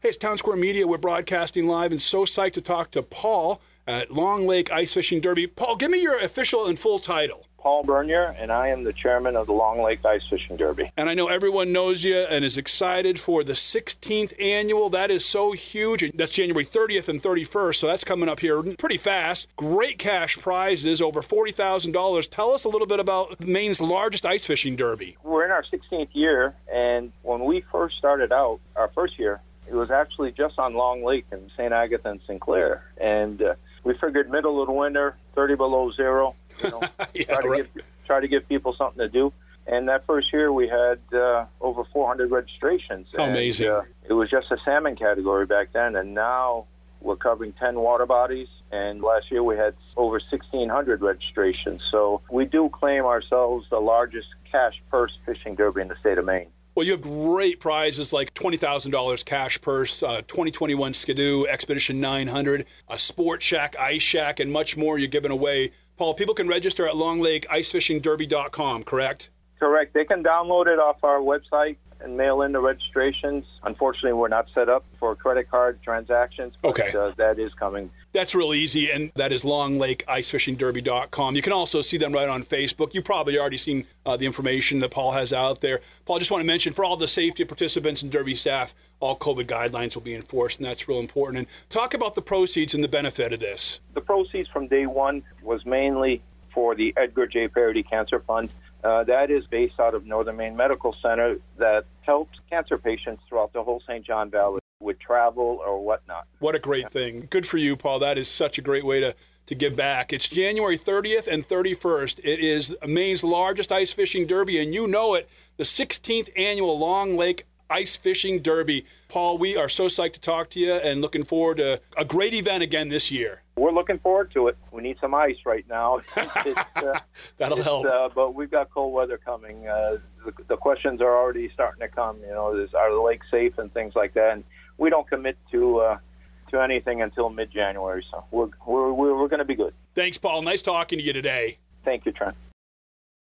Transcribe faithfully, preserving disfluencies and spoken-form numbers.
Hey, it's Town Square Media. We're broadcasting live and so psyched to talk to Paul at Long Lake Ice Fishing Derby. Paul, give me your official and full title. Paul Bernier, and I am the chairman of the Long Lake Ice Fishing Derby. And I know everyone knows you and is excited for the sixteenth annual. That is so huge. That's January thirtieth and thirty-first, so that's coming up here pretty fast. Great cash prizes, over forty thousand dollars. Tell us a little bit about Maine's largest ice fishing derby. We're in our sixteenth year, and when we first started out, our first year, it was actually just on Long Lake in Saint Agatha and Sinclair. And uh, we figured middle of the winter, thirty below zero, you know, yeah, try to right. give try to give people something to do. And that first year we had uh, over four hundred registrations. How and, amazing. Uh, it was just a salmon category back then, and now we're covering ten water bodies, and last year we had over sixteen hundred registrations. So we do claim ourselves the largest cash purse fishing derby in the state of Maine. Well, you have great prizes like twenty thousand dollars cash purse, uh, twenty twenty-one Skidoo, Expedition nine hundred, a Sport Shack, Ice Shack, and much more you're giving away. Paul, people can register at long lake ice fishing derby dot com, correct? Correct. They can download it off our website and mail in the registrations. Unfortunately, we're not set up for credit card transactions, but Okay. uh, that is coming. That's real easy, and that is long lake ice fishing derby dot com. You can also see them right on Facebook. You've probably already seen uh, the information that Paul has out there. Paul, I just want to mention, for all the safety of participants and derby staff, all COVID guidelines will be enforced, and that's real important. And talk about the proceeds and the benefit of this. The proceeds from day one was mainly for the Edgar J. Parody Cancer Fund. Uh, that is based out of Northern Maine Medical Center that helps cancer patients throughout the whole Saint John Valley with travel or whatnot. What a great thing. Good for you, Paul. That is such a great way to, to give back. It's January thirtieth and thirty-first. It is Maine's largest ice fishing derby, and you know it, the sixteenth annual Long Lake Ice Fishing Derby. Paul, we are so psyched to talk to you and looking forward to a great event again this year. We're looking forward to it. We need some ice right now. It's, uh, That'll it's, help. Uh, but we've got cold weather coming. Uh, the, the questions are already starting to come. You know, is, are the lakes safe and things like that? And we don't commit to uh, to anything until mid-January. So we're we're we're, we're going to be good. Thanks, Paul. Nice talking to you today. Thank you, Trent.